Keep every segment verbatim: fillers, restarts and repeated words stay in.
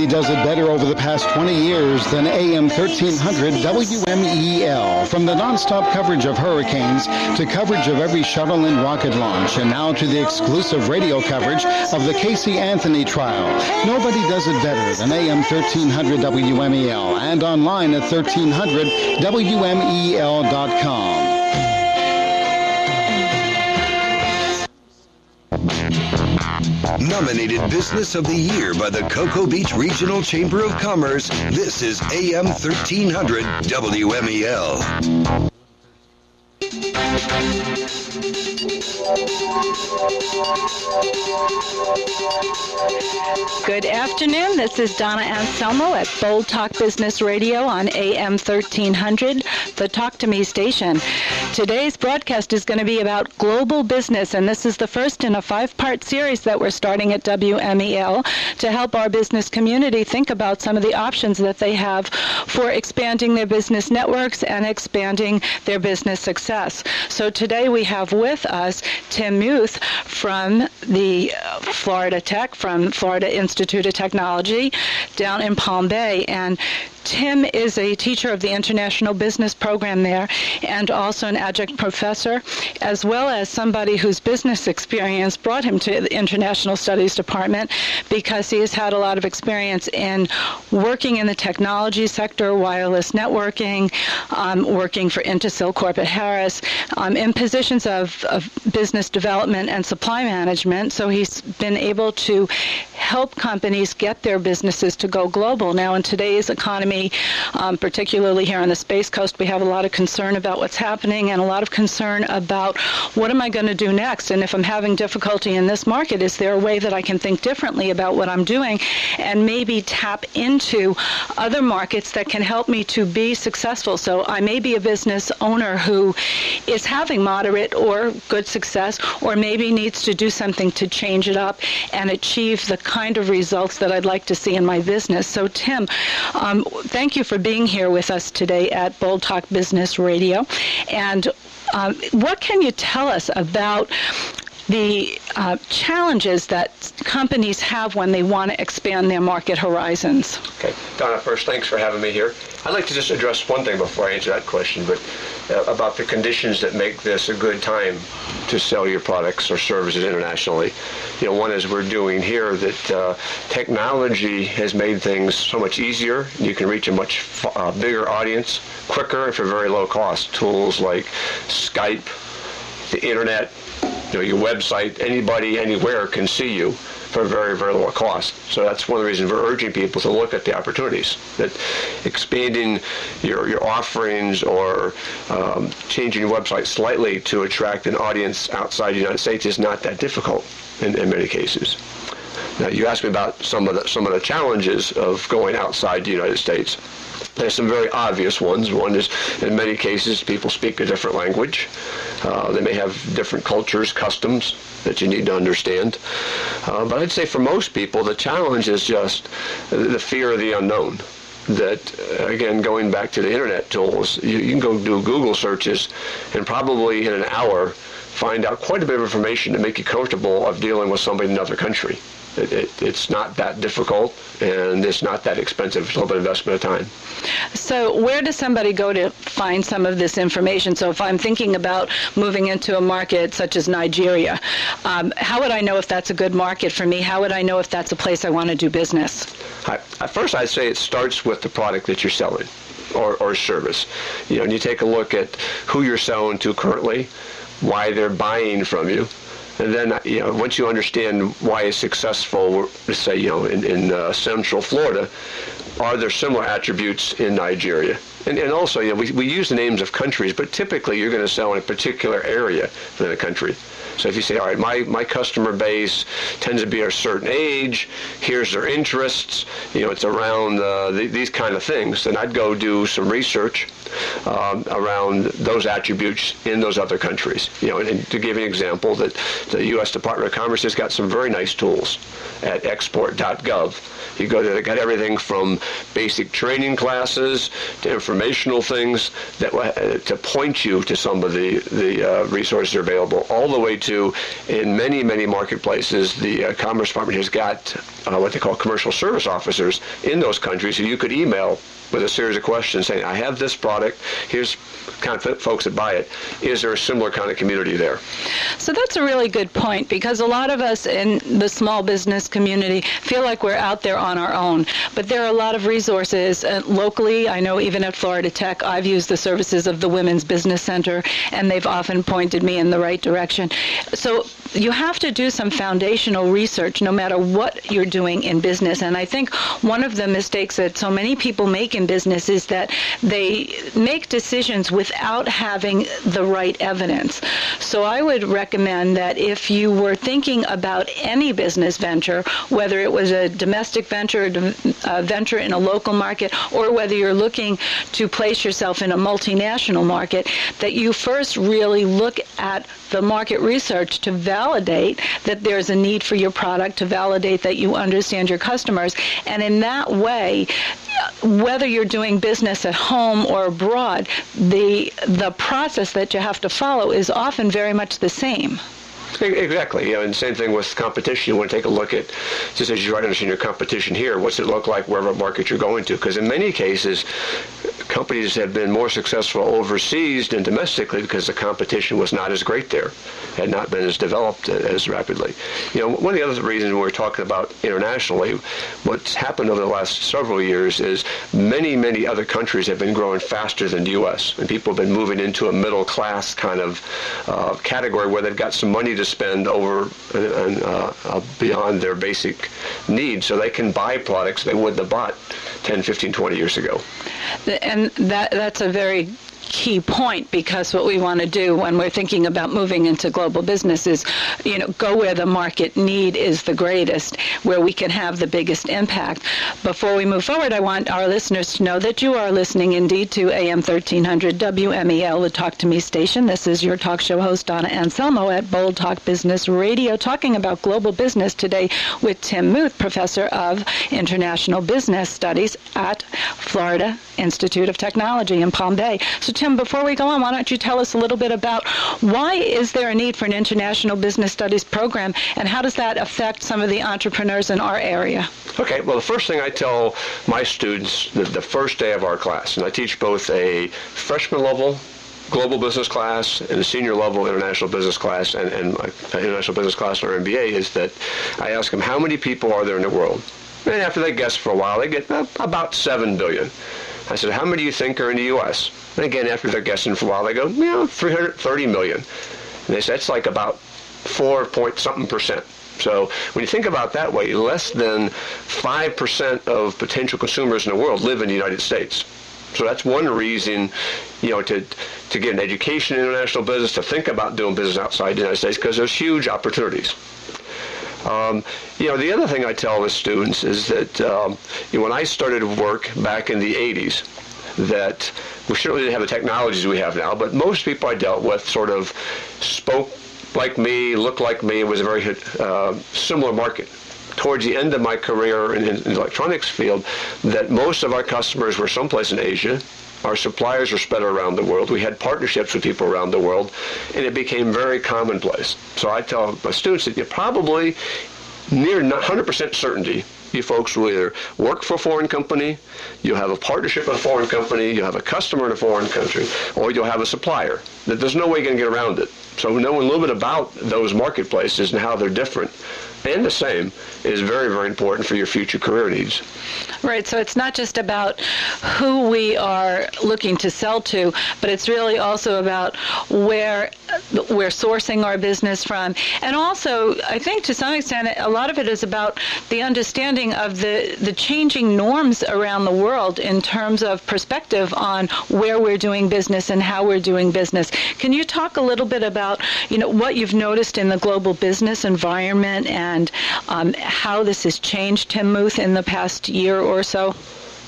Nobody does it better over the past twenty years than A M thirteen hundred W M E L. From the nonstop coverage of hurricanes to coverage of every shuttle and rocket launch, and now to the exclusive radio coverage of the Casey Anthony trial. Nobody does it better than A M thirteen hundred W M E L, and online at thirteen hundred W M E L dot com. Nominated Business of the Year by the Cocoa Beach Regional Chamber of Commerce, this is A M thirteen hundred W M E L. Good afternoon. This is Donna Anselmo at Bold Talk Business Radio on A M thirteen hundred, the Talk to Me station. Today's broadcast is going to be about global business, and this is the first in a five-part series that we're starting at W M E L to help our business community think about some of the options that they have for expanding their business networks and expanding their business success. So today we have with us Tim Muth from the Florida Tech, from Florida Institute of Technology down in Palm Bay. And Tim is a teacher of the International Business Program there and also an adjunct professor, as well as somebody whose business experience brought him to the International Studies Department because he has had a lot of experience in working in the technology sector, wireless networking, um, working for Intersil Corbett Harris, um, in positions of, of business development and supply management. So he's been able to help companies get their businesses to go global. Now, in today's economy, Um, particularly here on the Space Coast, we have a lot of concern about what's happening and a lot of concern about what am I going to do next? And if I'm having difficulty in this market, is there a way that I can think differently about what I'm doing and maybe tap into other markets that can help me to be successful? So I may be a business owner who is having moderate or good success, or maybe needs to do something to change it up and achieve the kind of results that I'd like to see in my business. So Tim, um, thank you for being here with us today at Bold Talk Business Radio. And um, what can you tell us about the uh, challenges that companies have when they want to expand their market horizons? Okay. Donna, first, thanks for having me here. I'd like to just address one thing before I answer that question, but uh, about the conditions that make this a good time to sell your products or services internationally. You know, one is we're doing here that uh, technology has made things so much easier. You can reach a much uh, bigger audience quicker and for very low cost. Tools like Skype, the internet, you know, your website, anybody, anywhere can see you for a very, very low cost. So that's one of the reasons we're urging people to look at the opportunities. That expanding your, your offerings or um, changing your website slightly to attract an audience outside the United States is not that difficult in, in many cases. Now, you asked me about some of the, some of the challenges of going outside the United States. There's some very obvious ones. One is, in many cases, people speak a different language. Uh, they may have different cultures, customs that you need to understand. Uh, but I'd say for most people, the challenge is just the fear of the unknown. That, uh, again, going back to the internet tools, you, you can go do Google searches and probably in an hour find out quite a bit of information to make you comfortable of dealing with somebody in another country. It, it, it's not that difficult, and it's not that expensive. It's a little bit of investment of time. So where does somebody go to find some of this information? So if I'm thinking about moving into a market such as Nigeria, um, how would I know if that's a good market for me? How would I know if that's a place I want to do business? I, at first, I'd say it starts with the product that you're selling or, or service. You know, and you take a look at who you're selling to currently, why they're buying from you. And then, you know, once you understand why it's successful, let's say, you know, in, in uh, Central Florida, are there similar attributes in Nigeria? And, and also, you know, we, we use the names of countries, but typically you're going to sell in a particular area within a country. So if you say, all right, my, my customer base tends to be a certain age, here's their interests, you know, it's around uh, the, these kind of things, then I'd go do some research um, around those attributes in those other countries. You know, and, and to give you an example, that the U S Department of Commerce has got some very nice tools at export dot gov. You go there, they got everything from basic training classes to informational things that uh, to point you to some of the, the uh, resources that are available, all the way to, in many, many marketplaces, the uh, Commerce Department has got uh, what they call commercial service officers in those countries who you could email with a series of questions saying, I have this product, here's kind of folks that buy it. Is there a similar kind of community there? So that's a really good point, because a lot of us in the small business community feel like we're out there on our own. But there are a lot of resources uh, locally. I know even at Florida Tech, I've used the services of the Women's Business Center, and they've often pointed me in the right direction. So you have to do some foundational research no matter what you're doing in business. And I think one of the mistakes that so many people make in business is that they make decisions without having the right evidence. So I would recommend that if you were thinking about any business venture, whether it was a domestic venture, a venture in a local market, or whether you're looking to place yourself in a multinational market, that you first really look at the market research to validate that there's a need for your product, to validate that you understand your customers. And in that way, whether you're doing business at home or abroad, the the process that you have to follow is often very much the same. Exactly. You know, and same thing with competition. You want to take a look at, just as you try to understand your competition here, what's it look like wherever market you're going to? Because in many cases, companies have been more successful overseas than domestically because the competition was not as great there, had not been as developed as rapidly. You know, one of the other reasons we're talking about internationally, what's happened over the last several years is many, many other countries have been growing faster than the U S, and people have been moving into a middle class kind of uh, category where they've got some money to spend over and uh, uh, beyond their basic needs, so they can buy products they wouldn't have bought ten, fifteen, twenty years ago. And that that's a very key point, because what we want to do when we're thinking about moving into global business is, you know, go where the market need is the greatest, where we can have the biggest impact. Before we move forward, I want our listeners to know that you are listening indeed to A M thirteen hundred W M E L, the Talk to Me station. This is your talk show host, Donna Anselmo, at Bold Talk Business Radio, talking about global business today with Tim Muth, Professor of International Business Studies at Florida Institute of Technology in Palm Bay. So Tim, before we go on, why don't you tell us a little bit about why is there a need for an International Business Studies program, and how does that affect some of the entrepreneurs in our area? Okay, well, the first thing I tell my students the, the first day of our class, and I teach both a freshman level global business class and a senior level international business class and, and my international business class or M B A, is that I ask them, how many people are there in the world? And after they guess for a while, they get uh, about seven billion. I said, how many do you think are in the U S? And again, after they're guessing for a while, they go, you know, three hundred thirty million. And they say, that's like about four point something percent. So when you think about it that way, less than five percent of potential consumers in the world live in the United States. So that's one reason, you know, to to get an education in international business, to think about doing business outside the United States, because there's huge opportunities. Um, you know, the other thing I tell the students is that um, you know, when I started work back in the eighties, that we certainly didn't have the technologies we have now, but most people I dealt with sort of spoke like me, looked like me. It was a very uh, similar market. Towards the end of my career in, in the electronics field, that most of our customers were someplace in Asia. Our suppliers were spread around the world. We had partnerships with people around the world, and it became very commonplace. So I tell my students that you probably, near one hundred percent certainty, you folks will either work for a foreign company, you'll have a partnership with a foreign company, you'll have a customer in a foreign country, or you'll have a supplier. That there's no way you're going to get around it. So knowing a little bit about those marketplaces and how they're different and the same is very, very important for your future career needs. Right, so it's not just about who we are looking to sell to, but it's really also about where we're sourcing our business from. And also, I think to some extent, a lot of it is about the understanding of the, the changing norms around the world in terms of perspective on where we're doing business and how we're doing business. Can you talk a little bit about, you know, what you've noticed in the global business environment and um, how this has changed, Tim Muth, in the past year or so?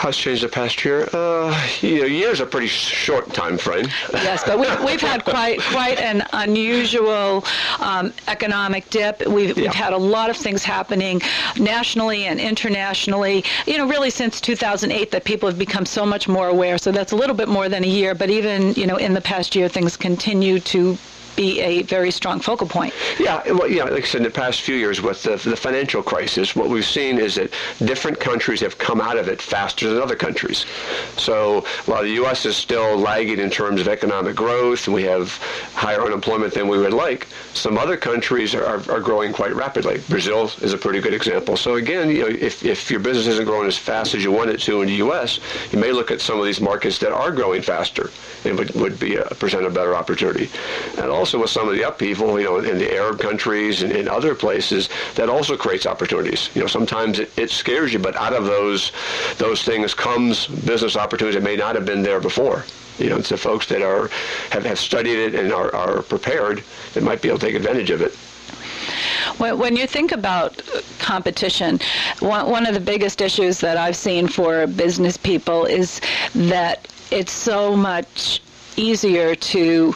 How it's changed the past year? Uh, you know, year's a pretty short time frame. Yes, but we've, we've had quite quite an unusual um, economic dip. We've, we've Yeah. had a lot of things happening nationally and internationally, you know, really since two thousand eight that people have become so much more aware. So that's a little bit more than a year, but even, you know, in the past year, things continue to be a very strong focal point. Yeah, well, yeah, like I said, in the past few years with the, the financial crisis, what we've seen is that different countries have come out of it faster than other countries. So while the U S is still lagging in terms of economic growth, and we have higher unemployment than we would like, some other countries are, are growing quite rapidly. Brazil is a pretty good example. So again, you know, if, if your business isn't growing as fast as you want it to in the U S, you may look at some of these markets that are growing faster and would, would be a, present a better opportunity. And also with some of the upheaval, you know, in the Arab countries and in other places, that also creates opportunities. You know, sometimes it, it scares you, but out of those those things comes business opportunities that may not have been there before. You know, it's the folks that are have, have studied it and are, are prepared that might be able to take advantage of it. When you think about competition, one, one of the biggest issues that I've seen for business people is that it's so much easier to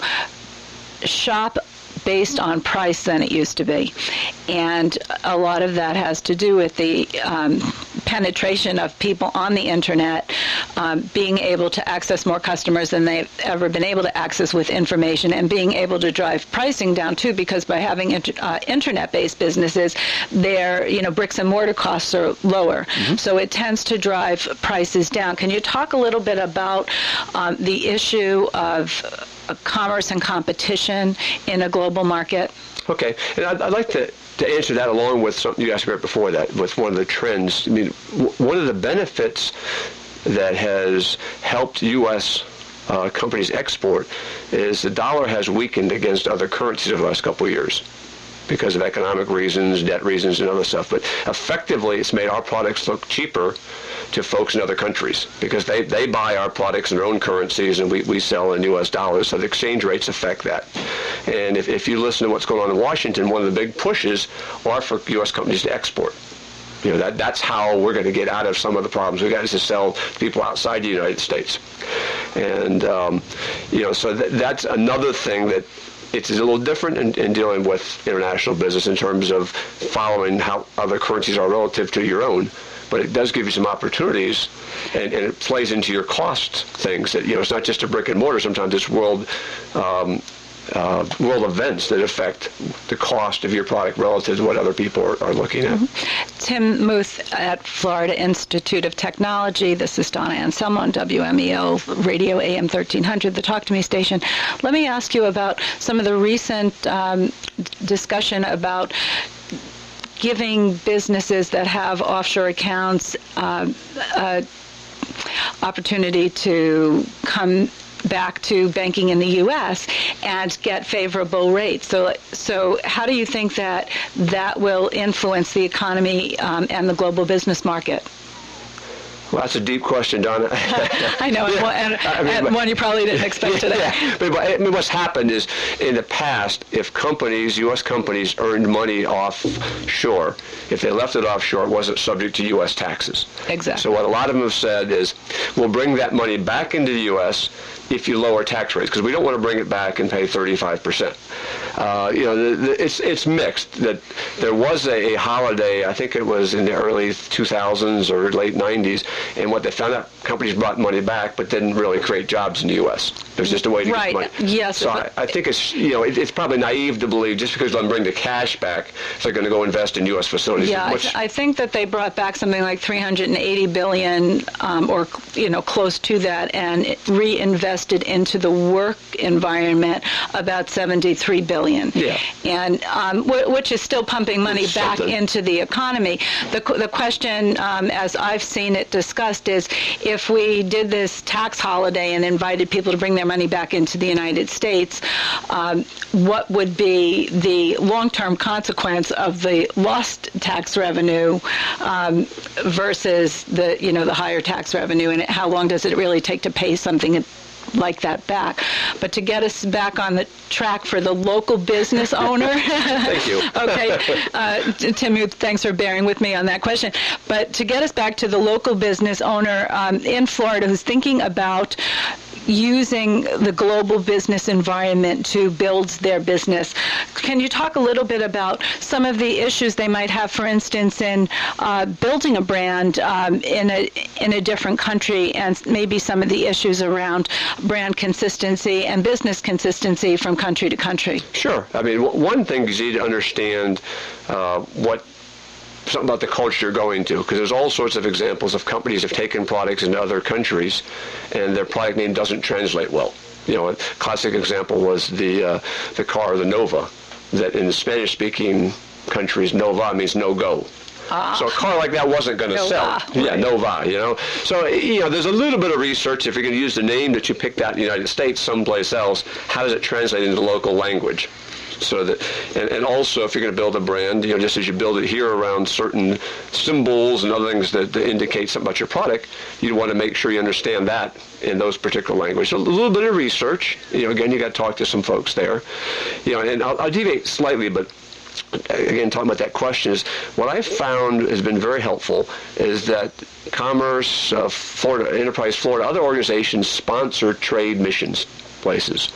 shop based on price than it used to be. And a lot of that has to do with the um, penetration of people on the internet um, being able to access more customers than they've ever been able to access with information, and being able to drive pricing down too, because by having inter- uh, internet-based businesses, their you know bricks and mortar costs are lower. Mm-hmm. So it tends to drive prices down. Can you talk a little bit about um, the issue of commerce and competition in a global market? Okay, and I'd, I'd like to, to answer that along with something you asked about before that, with one of the trends. I mean, w- one of the benefits that has helped U S uh, companies export is the dollar has weakened against other currencies over the last couple of years because of economic reasons, debt reasons, and other stuff. But effectively, it's made our products look cheaper to folks in other countries because they, they buy our products in their own currencies and we, we sell in U S dollars, so the exchange rates affect that. And if, if you listen to what's going on in Washington, one of the big pushes are for U S companies to export. You know, that that's how we're going to get out of some of the problems we got, is to sell to people outside the United States. And, um, you know, so th- that's another thing that it's a little different in, in dealing with international business in terms of following how other currencies are relative to your own. But it does give you some opportunities, and, and it plays into your cost things. That, you know, it's not just a brick and mortar. Sometimes it's world um, uh, world events that affect the cost of your product relative to what other people are, are looking at. Mm-hmm. Tim Muth at Florida Institute of Technology. This is Donna Anselmo on W M E L Radio A M thirteen hundred, the Talk to Me station. Let me ask you about some of the recent um, discussion about giving businesses that have offshore accounts uh, uh, opportunity to come back to banking in the U S and get favorable rates. So, so how do you think that that will influence the economy um, and the global business market? Well, that's a deep question, Donna. I know, yeah. and, I mean, and but, one you probably didn't expect today. Yeah. But, but I mean, what's happened is, in the past, if companies, U S companies, earned money offshore, if they left it offshore, it wasn't subject to U S taxes. Exactly. So what a lot of them have said is, we'll bring that money back into the U S if you lower tax rates, because we don't want to bring it back and pay thirty-five percent. Uh, you know, the, the, it's it's mixed. That there was a, a holiday, I think it was in the early two thousands or late nineties, and what they found out, companies brought money back, but didn't really create jobs in the U S. There's just a way to right. get money. Yes. So I, I think it's you know it, it's probably naive to believe just because they'll bring the cash back, they're going to go invest in U S facilities. Yeah, which, I, th- I think that they brought back something like three hundred eighty billion dollars, um, or you know, close to that, and it reinvested into the work environment about seventy-three billion dollars. Yeah. And um, w- which is still pumping money It's back something. into the economy. The the question, um, as I've seen it discussed, is if we did this tax holiday and invited people to bring their money back into the United States, um, what would be the long-term consequence of the lost tax revenue um, versus the you know the higher tax revenue, and how long does it really take to pay something like that back. But to get us back on the track for the local business owner. Thank you. Okay. Uh, Tim, thanks for bearing with me on that question. But to get us back to the local business owner um, in Florida who's thinking about using the global business environment to build their business. Can you talk a little bit about some of the issues they might have, for instance, in uh, building a brand um, in a in a different country, and maybe some of the issues around brand consistency and business consistency from country to country? Sure. I mean, w- one thing is you need to understand uh, what something about the culture you're going to, because there's all sorts of examples of companies that have taken products into other countries and their product name doesn't translate well. You know, a classic example was the uh, the car, the Nova, that in the Spanish-speaking countries, Nova means no go. Ah. So a car like that wasn't going to sell. Right. Yeah, Nova, you know. So, you know, there's a little bit of research. If you're going to use the name that you picked out in the United States someplace else, how does it translate into local language? So that, and, and also if you're going to build a brand, you know, just as you build it here around certain symbols and other things that, that indicate something about your product, you want to make sure you understand that in those particular languages. So a little bit of research. You know, again, you got to talk to some folks there. You know, and I'll, I'll deviate slightly, but again, talking about that question is what I've found has been very helpful is that Commerce, uh, Florida, Enterprise Florida, other organizations sponsor trade missions places.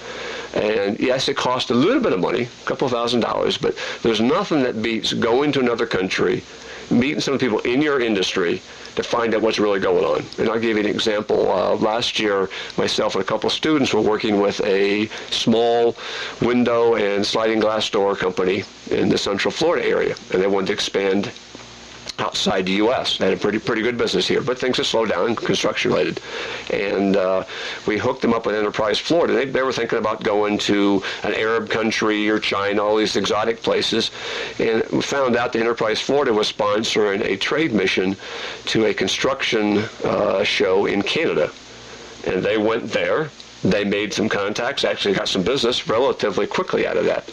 And yes, it costs a little bit of money, a couple of thousand dollars, but there's nothing that beats going to another country, meeting some people in your industry to find out what's really going on. And I'll give you an example. Uh, last year, myself and a couple of students were working with a small window and sliding glass door company in the Central Florida area, and they wanted to expand outside the U S They had a pretty pretty good business here, but things have slowed down, construction related. And uh, we hooked them up with Enterprise Florida. They, they were thinking about going to an Arab country or China, all these exotic places. And we found out that Enterprise Florida was sponsoring a trade mission to a construction uh, show in Canada. And they went there. They made some contacts, actually got some business relatively quickly out of that.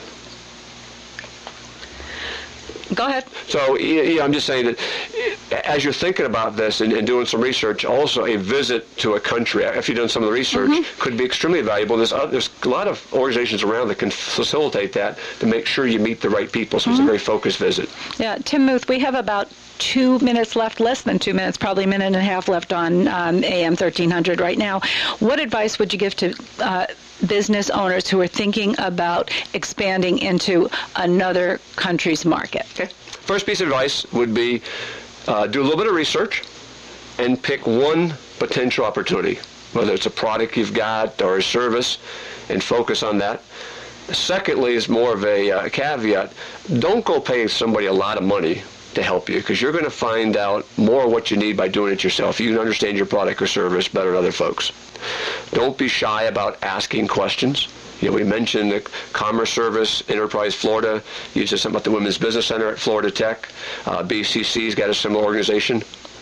Go ahead. So, yeah, I'm just saying that as you're thinking about this and, and doing some research, also a visit to a country, if you've done some of the research, mm-hmm. could be extremely valuable. There's, uh, there's a lot of organizations around that can facilitate that to make sure you meet the right people. So mm-hmm. it's a very focused visit. Yeah, Tim Muth, we have about two minutes left, less than two minutes, probably a minute and a half left on um, A M thirteen hundred right now. What advice would you give to uh, business owners who are thinking about expanding into another country's market? Okay. First piece of advice would be uh, do a little bit of research and pick one potential opportunity, whether it's a product you've got or a service, and focus on that. Secondly is more of a uh, caveat. Don't go pay somebody a lot of money to help you, because you're going to find out more what you need by doing it yourself. You can understand your product or service better than other folks. Don't be shy about asking questions. You know, we mentioned the Commerce Service, Enterprise Florida, uses something about the Women's Business Center at Florida Tech. Uh, B C C's got a similar organization.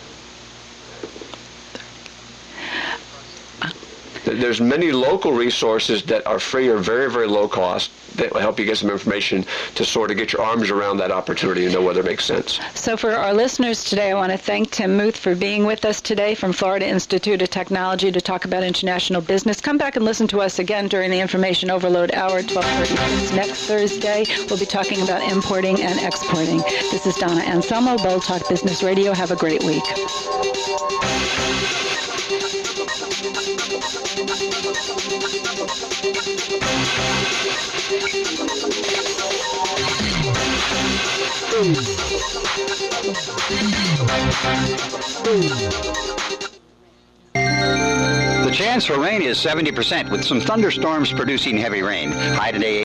There's many local resources that are free or very, very low cost that will help you get some information to sort of get your arms around that opportunity and know whether it makes sense. So for our listeners today, I want to thank Tim Muth for being with us today from Florida Institute of Technology to talk about international business. Come back and listen to us again during the Information Overload Hour, twelve thirty next Thursday. We'll be talking about importing and exporting. This is Donna Anselmo, Bold Talk Business Radio. Have a great week. The chance for rain is seventy percent with some thunderstorms producing heavy rain. High today